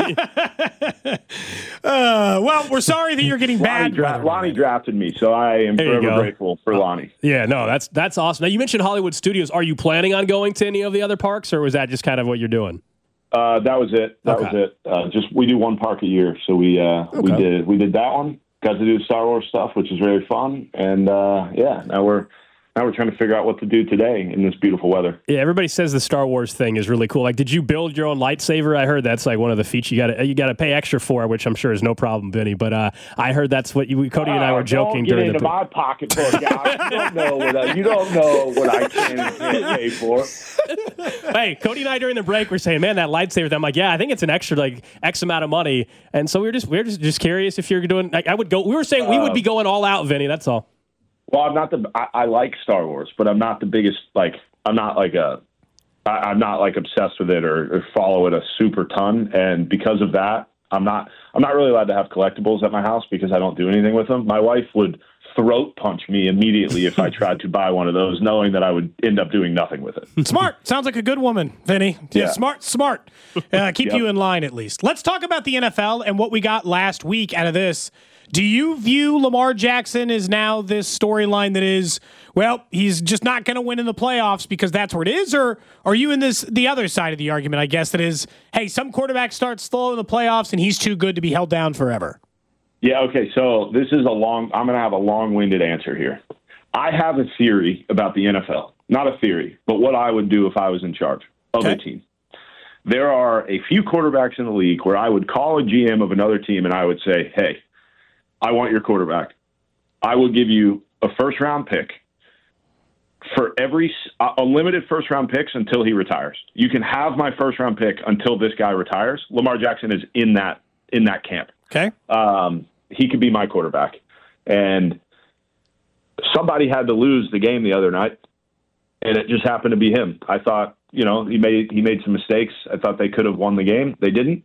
me. Well, we're sorry that you're getting bad. Lonnie drafted me, so I am forever grateful for Lonnie. Yeah, no, that's awesome. Now, you mentioned Hollywood Studios. Are you planning on going to any of the other parks, or was that just kind of what you're doing? That was it. That was it. Just we do one park a year, so we did that one. Got to do Star Wars stuff, which is very fun, and now we're trying to figure out what to do today in this beautiful weather. Yeah, everybody says the Star Wars thing is really cool. Like, did you build your own lightsaber? I heard that's like one of the features you got to pay extra for, which I'm sure is no problem, Vinny. But I heard that's what Cody and I were joking during the. Don't get into my pocketbook, guys. You don't know what I can and can't pay for. Hey, Cody and I during the break were saying, "Man, that lightsaber." I'm like, "Yeah, I think it's an extra like X amount of money." And so we're just curious if you're doing. Like, I would go. We were saying we would be going all out, Vinny. That's all. Well, I'm not I like Star Wars, but I'm not the biggest, I'm not obsessed with it or follow it a super ton. And because of that, I'm not really allowed to have collectibles at my house because I don't do anything with them. My wife would throat punch me immediately if I tried to buy one of those, knowing that I would end up doing nothing with it. Smart. Sounds like a good woman, Vinny. Yeah. Smart. Keep you in line at least. Let's talk about the NFL and what we got last week out of this. Do you view Lamar Jackson as now this storyline that is, well, he's just not going to win in the playoffs because that's where it is? Or are you in the other side of the argument, I guess, that is, hey, some quarterbacks start slow in the playoffs and he's too good to be held down forever? Yeah, okay, so this is I'm going to have a long-winded answer here. I have a theory about the NFL. Not a theory, but what I would do if I was in charge of a team. There are a few quarterbacks in the league where I would call a GM of another team and I would say, hey, I want your quarterback. I will give you a first-round pick for every unlimited first-round picks until he retires. You can have my first-round pick until this guy retires. Lamar Jackson is in that camp. Okay. He could be my quarterback. And somebody had to lose the game the other night, and it just happened to be him. I thought, he made some mistakes. I thought they could have won the game. They didn't.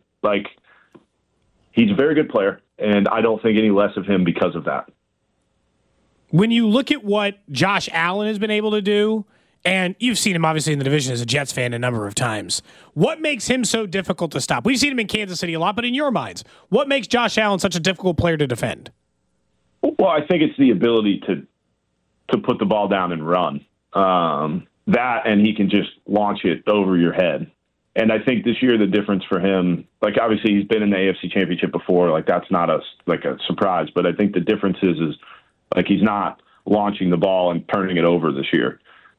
He's a very good player, and I don't think any less of him because of that. When you look at what Josh Allen has been able to do, and you've seen him obviously in the division as a Jets fan a number of times, what makes him so difficult to stop? We've seen him in Kansas City a lot, but in your minds, what makes Josh Allen such a difficult player to defend? Well, I think it's the ability to put the ball down and run. That, and he can just launch it over your head. And I think this year the difference for him, obviously he's been in the AFC Championship before, that's not a surprise. But I think the difference is he's not launching the ball and turning it over this year.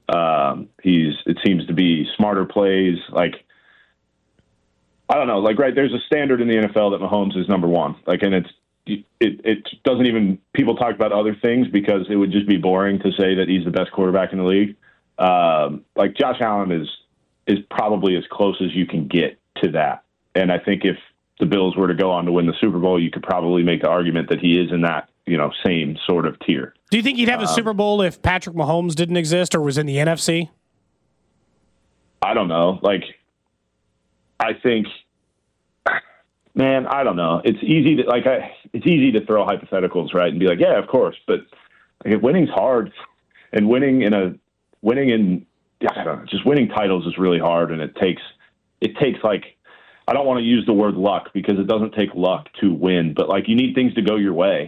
It seems to be smarter plays. I don't know, there's a standard in the NFL that Mahomes is number one. And it doesn't even, people talk about other things because it would just be boring to say that he's the best quarterback in the league. Josh Allen is probably as close as you can get to that. And I think if the Bills were to go on to win the Super Bowl, you could probably make the argument that he is in that, same sort of tier. Do you think he'd have a Super Bowl if Patrick Mahomes didn't exist or was in the NFC? I don't know. I think, man, I don't know. It's easy to throw hypotheticals, right? And be like, yeah, of course. But winning's hard, and winning titles is really hard, and it takes I don't want to use the word luck because it doesn't take luck to win, but you need things to go your way.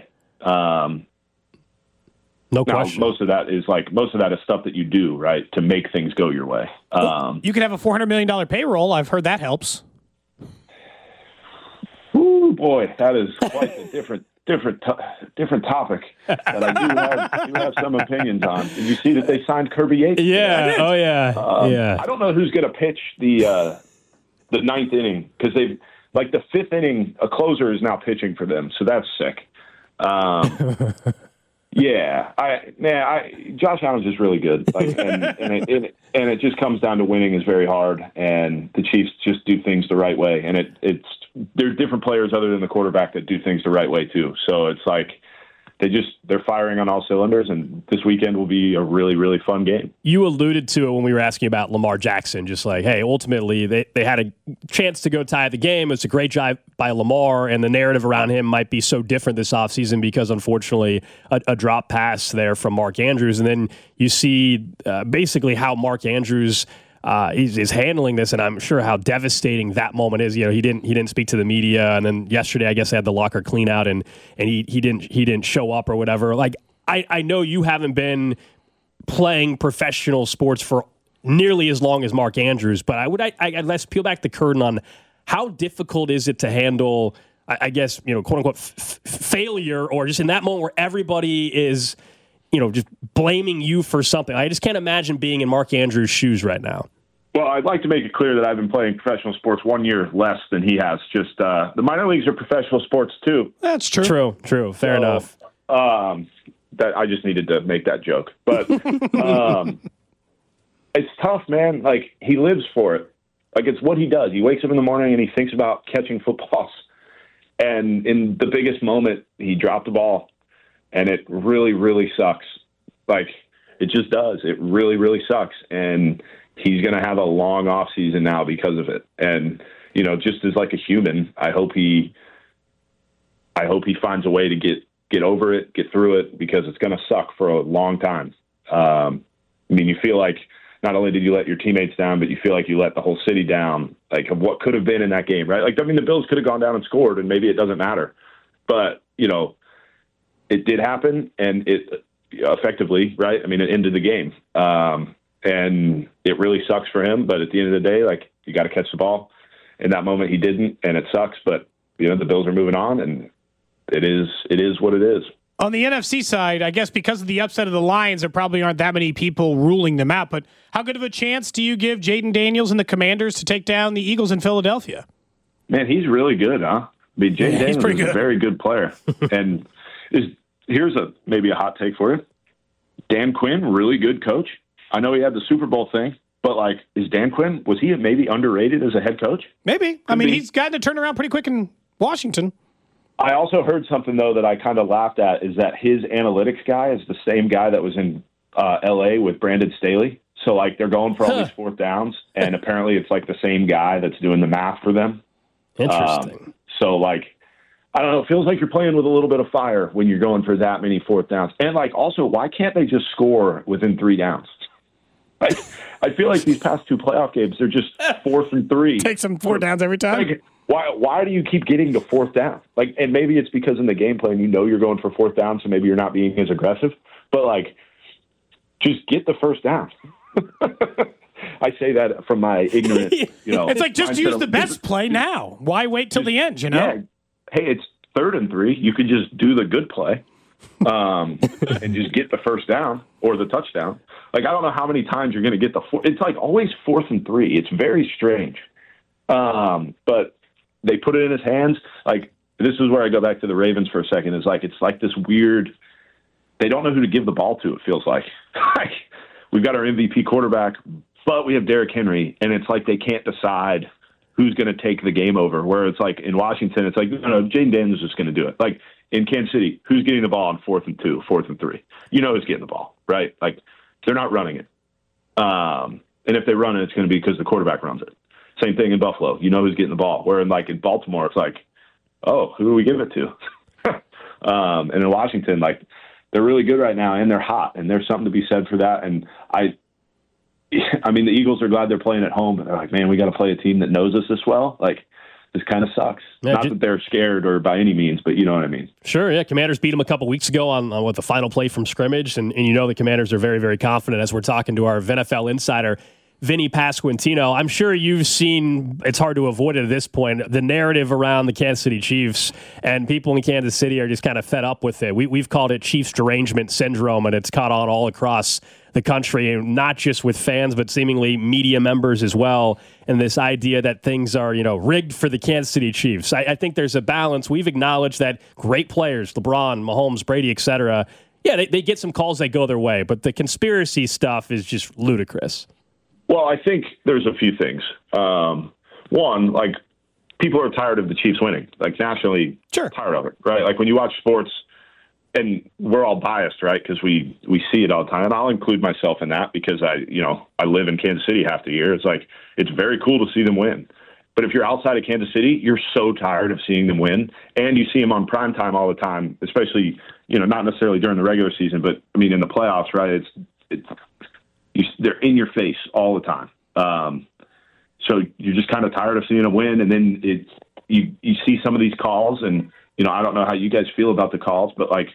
No question. Most of that is stuff that you do, right, to make things go your way. You could have a $400 million payroll. I've heard that helps. Ooh, boy, that is quite a different topic that I do have some opinions on. Did you see that they signed Kirby Yates? Yeah. Oh, yeah. Yeah. I don't know who's going to pitch the ninth inning because they've the fifth inning. A closer is now pitching for them, so that's sick. Yeah, Josh Allen's just really good, and it just comes down to winning is very hard, and the Chiefs just do things the right way, and there's different players other than the quarterback that do things the right way too. So it's they're firing on all cylinders, and this weekend will be a really, really fun game. You alluded to it when we were asking about Lamar Jackson, just hey, ultimately they had a chance to go tie the game. It's a great drive by Lamar, and the narrative around him might be so different this offseason because, unfortunately, a drop pass there from Mark Andrews. And then you see basically how Mark Andrews is handling this, and I'm sure how devastating that moment is. He didn't speak to the media, and then yesterday I guess they had the locker clean out, and he didn't show up or whatever. I know you haven't been playing professional sports for nearly as long as Mark Andrews, but let's peel back the curtain on how difficult is it to handle, I guess, quote unquote failure, or just in that moment where everybody is just blaming you for something. I just can't imagine being in Mark Andrews' shoes right now. Well, I'd like to make it clear that I've been playing professional sports 1 year less than he has. Just the minor leagues are professional sports too. That's true. True. Fair enough. That I just needed to make that joke, but it's tough, man. He lives for it. It's what he does. He wakes up in the morning and he thinks about catching footballs. And in the biggest moment, he dropped the ball, and it really, really sucks. It just does. It really, really sucks. And he's going to have a long off season now because of it. And, just as a human, I hope he I hope he finds a way to get over it, get through it, because it's going to suck for a long time. I mean, you feel like not only did you let your teammates down, but you feel like you let the whole city down, like of what could have been in that game, right? Like, I mean, the Bills could have gone down and scored, and maybe it doesn't matter. But, it did happen, and it effectively, right? I mean, it ended the game. And it really sucks for him. But at the end of the day, like, you got to catch the ball. In that moment, he didn't, and it sucks. But, the Bills are moving on, and it is what it is. On the NFC side, I guess because of the upset of the Lions, there probably aren't that many people ruling them out. But how good of a chance do you give Jaden Daniels and the Commanders to take down the Eagles in Philadelphia? Man, he's really good, huh? I mean, Jaden Daniels is a very good player. And here's maybe a hot take for you. Dan Quinn, really good coach. I know he had the Super Bowl thing, but, like, is Dan Quinn, was he maybe underrated as a head coach? Maybe. I mean, he's gotten to turn around pretty quick in Washington. I also heard something, though, that I kind of laughed at, is that his analytics guy is the same guy that was in L.A. with Brandon Staley. So, like, they're going for all these fourth downs, and apparently it's, like, the same guy that's doing the math for them. Interesting. So, like, I don't know. It feels like you're playing with a little bit of fire when you're going for that many fourth downs. And, like, also, why can't they just score within 3 downs? Like, I feel like these past 2 playoff games, they're just 4th and 3. Take some 4 downs every time. Like, why do you keep getting to 4th down? Like, and maybe it's because in the game plan, you're going for 4th down, so maybe you're not being as aggressive. But, like, just get the first down. I say that from my ignorant, It's like, just use the best play now. Why wait till the end, Yeah. Hey, it's 3rd and 3. You could just do the good play and just get the first down or the touchdown. Like, I don't know how many times you're going to get it's like always 4th and 3. It's very strange. But they put it in his hands. Like, this is where I go back to the Ravens for a second. It's like this weird, they don't know who to give the ball to, it feels like. Like, we've got our MVP quarterback, but we have Derrick Henry, and it's like they can't decide who's going to take the game over. Where it's like in Washington, it's like, no, Jaden Daniels is going to do it. Like in Kansas City, who's getting the ball on 4th and 2, 4th and 3? Who's getting the ball, right? Like, they're not running it. And if they run it, it's going to be because the quarterback runs it. Same thing in Buffalo. Who's getting the ball. Where in Baltimore, it's like, oh, who do we give it to? And in Washington, like, they're really good right now, and they're hot, and there's something to be said for that. And I mean, the Eagles are glad they're playing at home, but they're like, man, we got to play a team that knows us this well. Like, this kind of sucks. Yeah, not that they're scared or by any means, but you know what I mean. Sure, yeah. Commanders beat them a couple weeks ago on what the final play from scrimmage, and the Commanders are very, very confident as we're talking to our NFL insider, Vinny Pasquantino. I'm sure you've seen, it's hard to avoid it at this point, the narrative around the Kansas City Chiefs, and people in Kansas City are just kind of fed up with it. We've called it Chiefs derangement syndrome, and it's caught on all across the country, and not just with fans, but seemingly media members as well. And this idea that things are, rigged for the Kansas City Chiefs. I think there's a balance. We've acknowledged that great players, LeBron, Mahomes, Brady, etc., they get some calls that go their way, but the conspiracy stuff is just ludicrous. Well, I think there's a few things. One, like, people are tired of the Chiefs winning, like, nationally tired of it, right? Like, when you watch sports, and we're all biased, right? Because we see it all the time. And I'll include myself in that because I live in Kansas City half the year. It's like, it's very cool to see them win. But if you're outside of Kansas City, you're so tired of seeing them win. And you see them on primetime all the time, especially, not necessarily during the regular season, but I mean, in the playoffs, right? They're in your face all the time. So you're just kind of tired of seeing them win. And then you see some of these calls, and, I don't know how you guys feel about the calls, but, like,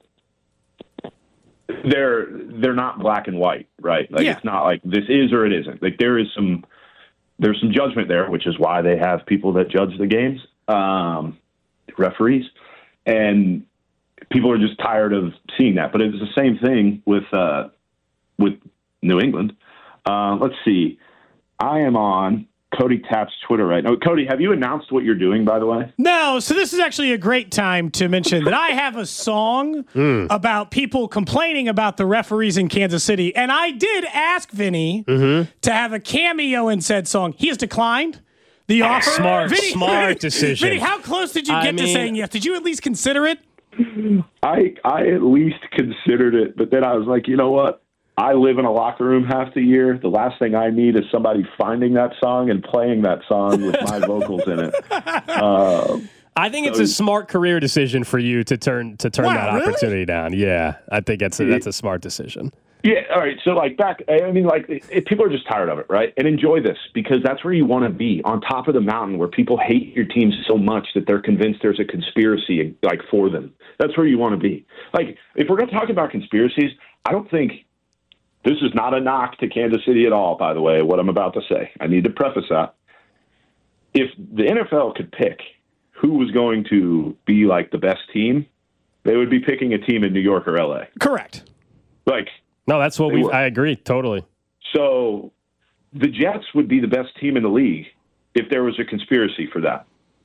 they're not black and white, right? Like, It's not like this is or it isn't. Like, there's some judgment there, which is why they have people that judge the games, referees, and people are just tired of seeing that. But it's the same thing with New England. Let's see. I am on Cody Tapp's Twitter right now. Cody, have you announced what you're doing, by the way? No, so this is actually a great time to mention that I have a song about people complaining about the referees in Kansas City, and I did ask Vinny to have a cameo in said song. He has declined the offer. Smart decision. Vinny, how close did you get to saying yes? Did you at least consider it? I at least considered it, but then I was like, you know what? I live in a locker room half the year. The last thing I need is somebody finding that song and playing that song with my vocals in it. I think it's a smart career decision for you to turn that opportunity down. Yeah, I think that's a smart decision. Yeah, all right. So, people are just tired of it, right? And enjoy this because that's where you want to be, on top of the mountain where people hate your team so much that they're convinced there's a conspiracy, for them. That's where you want to be. If we're going to talk about conspiracies, I don't think this is not a knock to Kansas City at all, by the way, what I'm about to say. I need to preface that. If the NFL could pick who was going to be, the best team, they would be picking a team in New York or L.A. Correct. No, that's what I agree, totally. So the Jets would be the best team in the league if there was a conspiracy for that.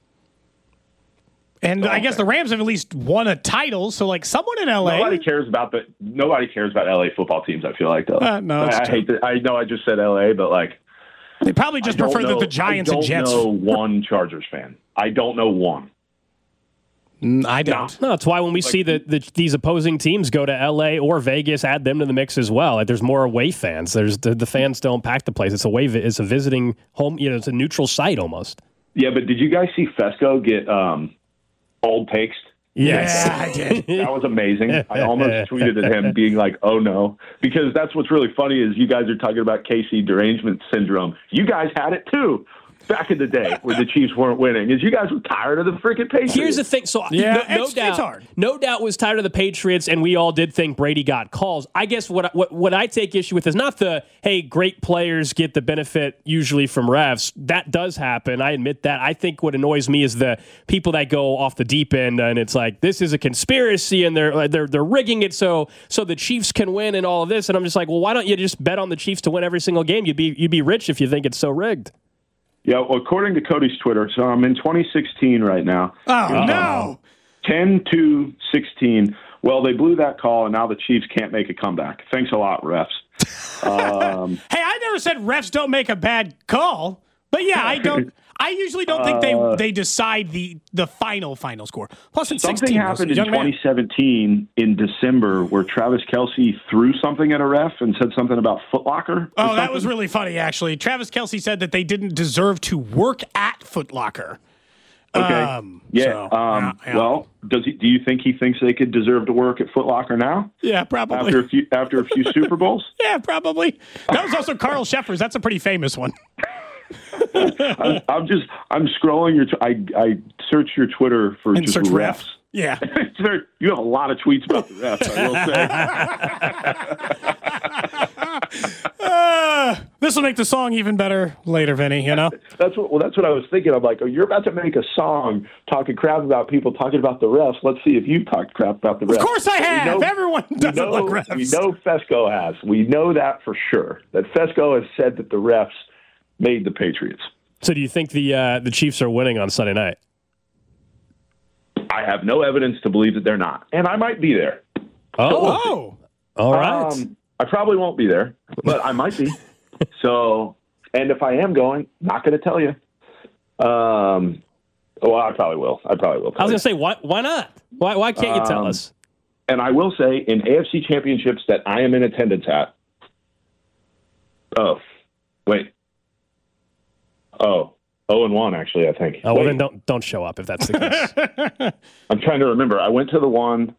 And I guess the Rams have at least won a title, so someone in LA. Nobody cares about LA football teams, I feel like, though. No, I hate that. I know I just said LA, but they probably just prefer the Giants and Jets. I don't know one Chargers fan. I don't know one. I don't. No, that's why when we see these opposing teams go to L.A. or Vegas, add them to the mix as well. There's more away fans. There's the fans don't pack the place. It's it's a visiting home. It's a neutral site almost. Yeah, but did you guys see Fesco get old takes? Yes. Yeah, I did. That was amazing. I almost tweeted at him being like, oh no, because that's what's really funny is you guys are talking about KC derangement syndrome. You guys had it too. Back in the day where the Chiefs weren't winning, is you guys were tired of the freaking Patriots. Here's the thing. So no doubt was tired of the Patriots, and we all did think Brady got calls. I guess what I take issue with is not hey, great players get the benefit usually from refs. That does happen. I admit that. I think what annoys me is the people that go off the deep end, and it's this is a conspiracy, and they're rigging it so the Chiefs can win and all of this. And I'm just well, why don't you just bet on the Chiefs to win every single game? You'd be rich if you think it's so rigged. Yeah, well, according to Cody's Twitter, so I'm in 2016 right now. Oh, no. 10-16. Well, they blew that call, and now the Chiefs can't make a comeback. Thanks a lot, refs. Hey, I never said refs don't make a bad call. But, yeah, I don't. I usually don't think they decide the final score. Plus, in 16, something happened in 2017 in December where Travis Kelce threw something at a ref and said something about Foot Locker. Oh, that was really funny, actually. Travis Kelce said that they didn't deserve to work at Foot Locker. Okay. Well, do you think he thinks they could deserve to work at Foot Locker now? Yeah, probably. After a few Super Bowls? Yeah, probably. That was also Carl Sheffers. That's a pretty famous one. I'm scrolling I search your Twitter for and just search refs. Yeah. You have a lot of tweets about the refs, I will say. This will make the song even better later, Vinny, That's what I was thinking. I'm like, oh, you're about to make a song talking crap about people talking about the refs. Let's see if you talked crap about the refs. Of course I have. Everyone doesn't like refs. We know Fesco has. We know that for sure. That Fesco has said that the refs made the Patriots. So do you think the Chiefs are winning on Sunday night? I have no evidence to believe that they're not. And I might be there. Oh. All right. I probably won't be there, but I might be. So, and if I am going, not going to tell you. Well, I probably will. I was going to say, why not? Why can't you tell us? And I will say, in AFC championships that I am in attendance at, 0-1, actually, I think. Oh, well, then don't show up if that's the case. I'm trying to remember. I went to the one.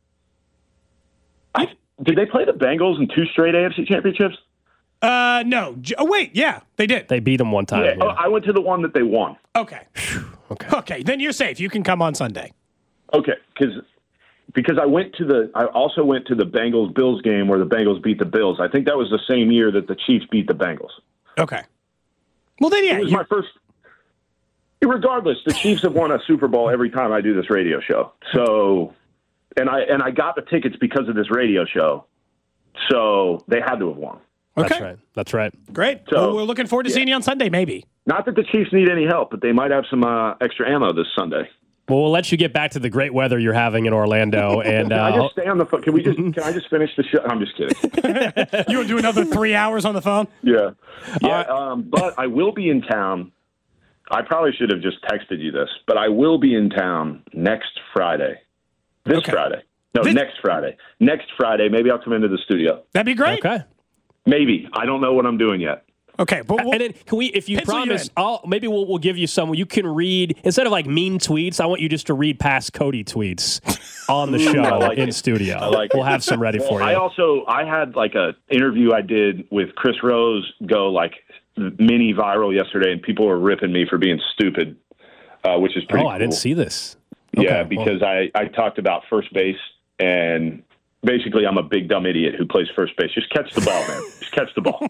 Did they play the Bengals in 2 straight AFC championships? No. Oh, wait. Yeah, they did. They beat them one time. Yeah. Oh, I went to the one that they won. Okay. Okay. Then you're safe. You can come on Sunday. Okay. Because I also went to the Bengals-Bills game where the Bengals beat the Bills. I think that was the same year that the Chiefs beat the Bengals. Okay. Well, then, yeah. It was my first. Regardless, the Chiefs have won a Super Bowl every time I do this radio show. So, and I got the tickets because of this radio show. So they had to have won. Okay. That's right. Great. So we're looking forward to seeing you on Sunday, maybe. Not that the Chiefs need any help, but they might have some extra ammo this Sunday. Well, we'll let you get back to the great weather you're having in Orlando. And can I just stay on the phone? Can I just finish the show? I'm just kidding. You want to do another 3 hours on the phone? Yeah. But I will be in town. I probably should have just texted you this, but I will be in town next Friday. Friday. No, next Friday. Next Friday. Maybe I'll come into the studio. That'd be great. Okay. Maybe. I don't know what I'm doing yet. Okay, but and then can we, if you promise, maybe we'll give you some. You can read instead of like mean tweets. I want you just to read past Cody tweets on the show in studio. We'll have some ready for you. I had like a interview I did with Chris Rose go like mini viral yesterday, and people were ripping me for being stupid, which is pretty. I didn't see this. Yeah, because I talked about first base, and basically I'm a big dumb idiot who plays first base. Just catch the ball, man. Just catch the ball.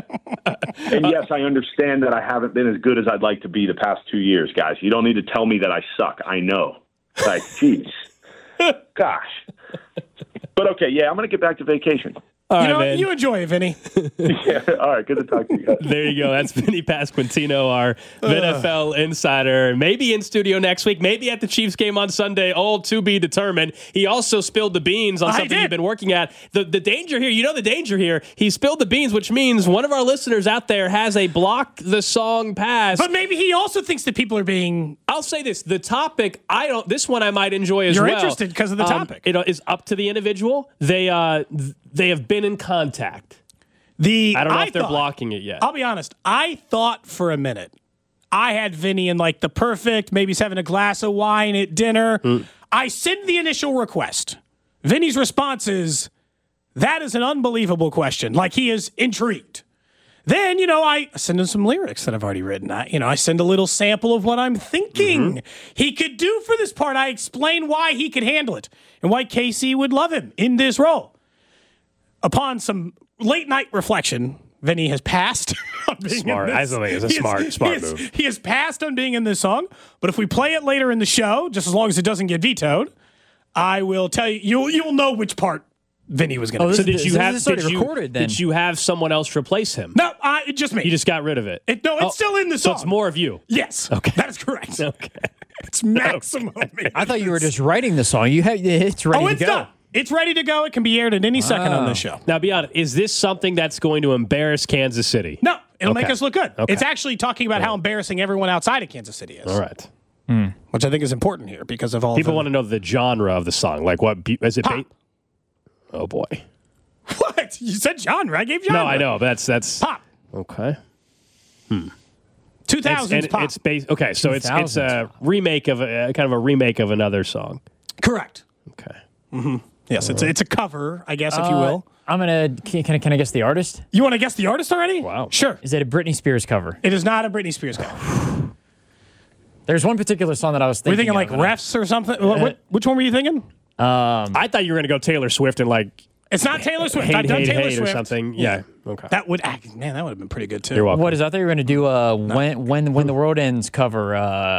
And yes, I understand that I haven't been as good as I'd like to be the past 2 years, guys. You don't need to tell me that I suck. I know. Like, jeez. Gosh. But okay, I'm going to get back to vacation. You enjoy it, Vinny. Yeah, all right, good to talk to you guys. There you go. That's Vinny Pasquantino, our NFL insider. Maybe in studio next week, maybe at the Chiefs game on Sunday, all to be determined. He also spilled the beans on something he'd been working at. The danger here, the danger here, he spilled the beans, which means one of our listeners out there has a block the song pass. But maybe he also thinks that people are being... I'll say this, the topic, this one I might enjoy as well. You're interested because of the topic. It is up to the individual. They have been in contact. I don't know if they're blocking it yet. I'll be honest. I thought for a minute I had Vinny in like the perfect, maybe he's having a glass of wine at dinner. I send the initial request. Vinny's response is, that is an unbelievable question. Like he is intrigued. Then, I send him some lyrics that I've already written. I send a little sample of what I'm thinking he could do for this part. I explain why he could handle it and why KC would love him in this role. Upon some late night reflection, Vinny has passed on being smart. in this. I think it's a smart move. He has passed on being in this song, but if we play it later in the show, just as long as it doesn't get vetoed, I will tell you, you'll know which part Vinny was going to. So did you have someone else replace him? No, just me. You just got rid of it. It's still in the song. So it's more of you. Yes. Okay. That is correct. Okay. It's maximum. Okay. I thought you were just writing the song. It's ready to go. Done. It's ready to go. It can be aired at any second on this show. Now, be honest. Is this something that's going to embarrass Kansas City? No. It'll make us look good. Okay. It's actually talking about how embarrassing everyone outside of Kansas City is. All right. Which I think is important here because of all people want to know the genre of the song. Like what is it? Pop. Oh boy. What? You said genre. I gave genre. No, I know. But that's pop. Okay. 2000s pop. It's okay, so it's a remake of kind of a remake of another song. Correct. Okay. Mm-hmm. Yes, it's a cover, I guess, if you will. Can I guess the artist? You want to guess the artist already? Wow. Sure. Is it a Britney Spears cover? It is not a Britney Spears cover. There's one particular song that I was thinking. Were you thinking like Refs or something? Which one were you thinking? I thought you were going to go Taylor Swift and like. It's not Taylor Swift. Hate, I've done hate, Taylor hate Swift or something. Yeah. Okay. That would have been pretty good too. You're welcome. What is? I thought you were going to do when the world ends cover.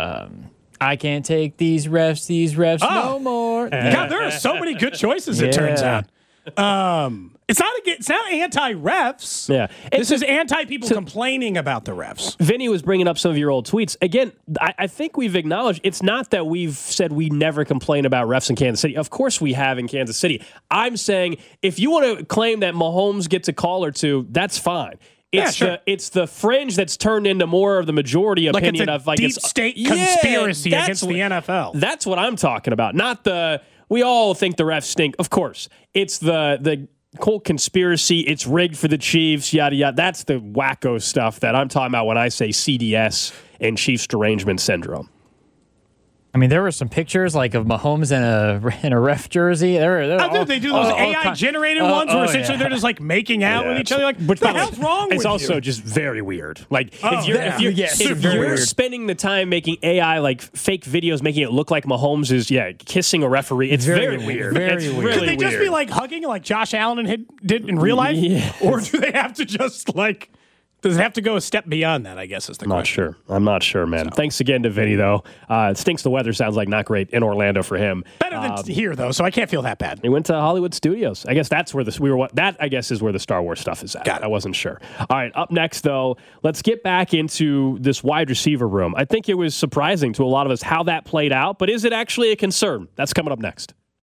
I can't take these refs no more. God, there are so many good choices. It turns out. It's not anti-refs. Yeah. This is anti-people complaining about the refs. Vinny was bringing up some of your old tweets. Again, I think we've acknowledged it's not that we've said we never complain about refs in Kansas City. Of course we have in Kansas City. I'm saying if you want to claim that Mahomes gets a call or two, that's fine. It's the fringe that's turned into more of the majority opinion of like deep state conspiracy against the NFL. That's what I'm talking about. Not we all think the refs stink. Of course. It's the whole conspiracy, it's rigged for the Chiefs, yada, yada. That's the wacko stuff that I'm talking about when I say CDS and Chiefs derangement syndrome. I mean, there were some pictures like of Mahomes in a ref jersey. They do those AI-generated ones where essentially they're just like making out with each other. Like, what the hell's wrong with you? It's also just very weird. Like, if you're spending the time making AI like fake videos, making it look like Mahomes is kissing a referee, it's very weird. Very weird. Could they just be like hugging like Josh Allen did in real life, or do they have to just like? Does it have to go a step beyond that, I guess, is the question. I'm not sure, man. So. Thanks again to Vinny, though. It stinks the weather sounds like not great in Orlando for him. Better than here, though, so I can't feel that bad. He went to Hollywood Studios. I guess that's where that I guess is where the Star Wars stuff is at. Got it. I wasn't sure. All right, up next, though, let's get back into this wide receiver room. I think it was surprising to a lot of us how that played out, but is it actually a concern? That's coming up next.